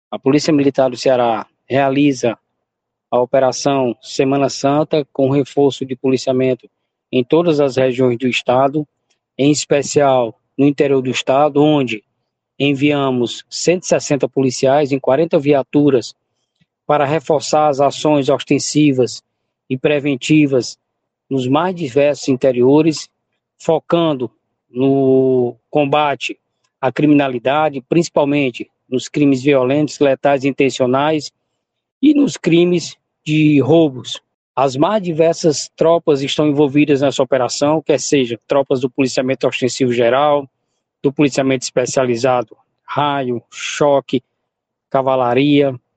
A Polícia Militar do Ceará realiza a Operação Semana Santa com reforço de policiamento em todas as regiões do estado, em especial no interior do estado, onde enviamos 160 policiais em 40 viaturas para reforçar as ações ostensivas e preventivas nos mais diversos interiores, focando no combate à criminalidade, principalmente nos crimes violentos, letais e intencionais e nos crimes de roubos. As mais diversas tropas estão envolvidas nessa operação, quer seja tropas do policiamento ostensivo geral, do policiamento especializado, raio, choque, cavalaria,